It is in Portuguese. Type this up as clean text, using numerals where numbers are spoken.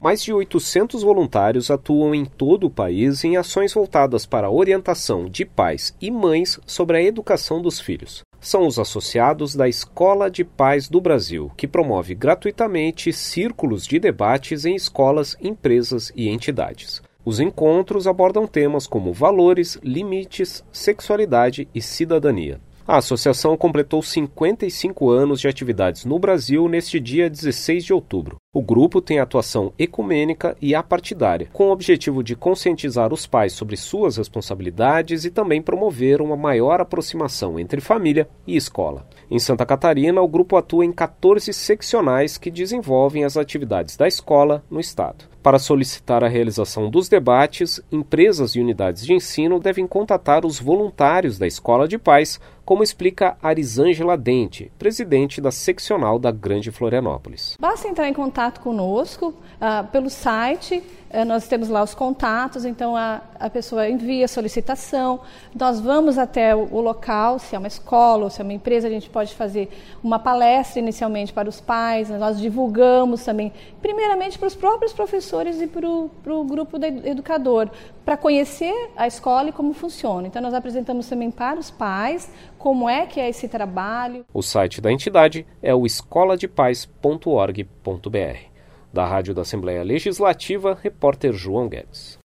Mais de 800 voluntários atuam em todo o país em ações voltadas para a orientação de pais e mães sobre a educação dos filhos. São os associados da Escola de Pais do Brasil, que promove gratuitamente círculos de debates em escolas, empresas e entidades. Os encontros abordam temas como valores, limites, sexualidade e cidadania. A associação completou 55 anos de atividades no Brasil neste dia 16 de outubro. O grupo tem atuação ecumênica e apartidária, com o objetivo de conscientizar os pais sobre suas responsabilidades e também promover uma maior aproximação entre família e escola. Em Santa Catarina, o grupo atua em 14 seccionais que desenvolvem as atividades da escola no estado. Para solicitar a realização dos debates, empresas e unidades de ensino devem contatar os voluntários da Escola de Pais, como explica Arisângela Dente, presidente da seccional da Grande Florianópolis. Basta entrar em contato conosco pelo site, nós temos lá os contatos, então a pessoa envia a solicitação, nós vamos até o local, se é uma escola ou se é uma empresa, a gente pode fazer uma palestra inicialmente para os pais, nós divulgamos também, primeiramente para os próprios professores e para o grupo do educador, para conhecer a escola e como funciona. Então nós apresentamos também para os pais como é que é esse trabalho. O site da entidade é o escoladepais.org.br. Da Rádio da Assembleia Legislativa, repórter João Guedes.